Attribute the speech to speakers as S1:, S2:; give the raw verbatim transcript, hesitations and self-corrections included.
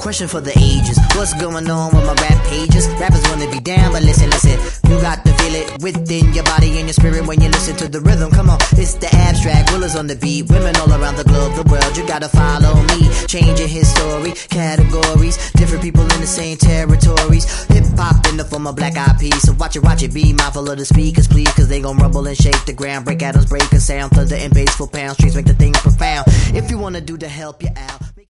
S1: question for the ages. What's going on with my rap pages? Rappers wanna be down, but listen, listen. You got to feel it within your body and your spirit when you listen to the rhythm. Come on, it's the abstract, Willers on the beat. Women all around the globe, the world, you gotta follow me. Changing his story, categories, different people in the same territories. Hip-hop in the form of black eyed peas. So watch it, watch it, be mindful of the speakers, please. Cause they gon' rumble and shake the ground. Break atoms, break a sound. Thunder and bass for pound. Streets make the thing profound. If you wanna do to help you out.